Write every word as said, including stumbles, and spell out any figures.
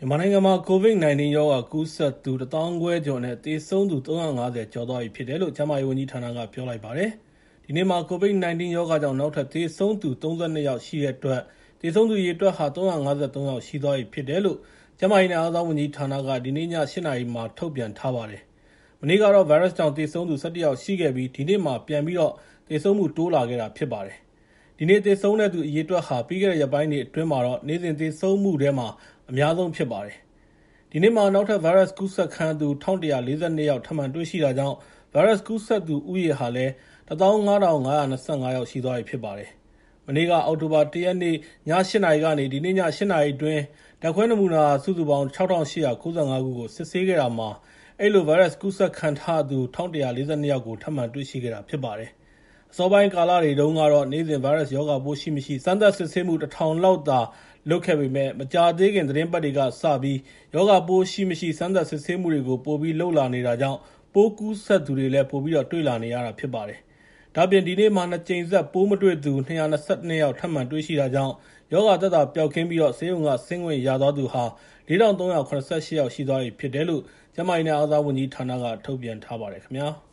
မြန်မာနိုင်ငံမှာ ကိုဗစ် ၁၉ ရောဂါကူးစက်သူ ၁၅,၀၀၀ ကျော်နဲ့ သေဆုံးသူ ၃၅၀ ကျော်သွားပြီဖြစ်တယ်လို့ ကျန်းမာရေးဝန်ကြီးဌာနက ပြောလိုက်ပါတယ်။ ဒီနေ့မှာ ကိုဗစ် ၁၉ ရောဂါကြောင့် နောက်ထပ်သေဆုံးသူ ၃၂ ယောက်ရှိတဲ့အတွက် သေဆုံးသူအရေအတွက်ဟာ ၃၅၃ ယောက်ရှိသွားပြီဖြစ်တယ်လို့ ကျန်းမာရေးနဲ့ အားကစားဝန်ကြီးဌာနက ဒီနေ့ည ၈ နာရီမှာ ထုတ်ပြန်ထားပါတယ်။ မနေ့ကတော့ ဗိုင်းရပ်စ်ကြောင့်သေဆုံးသူ ၁၁ ယောက်ရှိခဲ့ပြီး ဒီနေ့မှာ ပြန်ပြီးတော့ သေဆုံးမှုတိုးလာခဲ့တာဖြစ်ပါတယ်။ ဒီနေ့သေဆုံးတဲ့သူအရေအတွက်ဟာ ပြီးခဲ့တဲ့ရက်ပိုင်းတွေအတွင်းမှာတော့ နေ့စဉ်သေဆုံးမှုထဲမှာ အများဆုံးဖြစ်ပါတယ်။ ဒီနေ့မှာ နောက်ထပ် ဗိုင်းရပ်စ်ကူးစက်ခံရသူ ၁,၁၄၂ ယောက် ထပ်မံတွေ့ရှိတာကြောင့် ဗိုင်းရပ်စ်ကူးစက်သူဦးရေဟာလည်း ၁၅,၅၂၅ ယောက်ရှိသွားပြီဖြစ်ပါတယ်။ မနေ့က အောက်တိုဘာ ၁ ရက်နေ့ ည ၈ နာရီကနေ ဒီနေ့ည ၈ နာရီအတွင်း ဓာတ်ခွဲနမူနာ စုစုပေါင်း ၆,၈၉၅ ခုကို စစ်ဆေးခဲ့တာမှာ အဲဒီလို ဗိုင်းရပ်စ်ကူးစက်ခံထားရသူ ၁,၁၄၂ ယောက်ကို ထပ်မံတွေ့ရှိခဲ့တာဖြစ်ပါတယ်။ အစောပိုင်းကာလတွေတုန်းကတော့ နေ့စဉ် ဗိုင်းရပ်စ်ရောဂါပိုးရှိမရှိ စမ်းသပ်စစ်ဆေးမှု ၁,၀၀၀ လောက်သာလုပ်ခဲ့ပေမယ့် မကြာသေးခင် သီတင်းပတ်တွေကစပြီး ရောဂါပိုးရှိမရှိ စမ်းသပ်စစ်ဆေးမှုတွေကို ပိုပြီးလုပ်လာနေတာကြောင့် ပိုးကူးစက်သူတွေလည်း ပိုပြီးတော့ တွေ့လာနေရတာဖြစ်ပါတယ်။ ဒါ့အပြင် ဒီနေ့မှာ ၂ ကြိမ်ဆက် ပိုးမတွေ့သူ ၂၂၂ ယောက် ထပ်မံတွေ့ရှိတာကြောင့် ရောဂါသက်သာပျောက်ကင်းပြီး ဆေးရုံကဆင်းခွင့်ရသွားသူဟာ ၄,၃၇၈ ယောက်ရှိသွားပြီဖြစ်တယ်လို့ ကျန်းမာရေးနဲ့ အားကစားဝန်ကြီးဌာနက ထုတ်ပြန်ထားပါတယ်ခင်ဗျာ။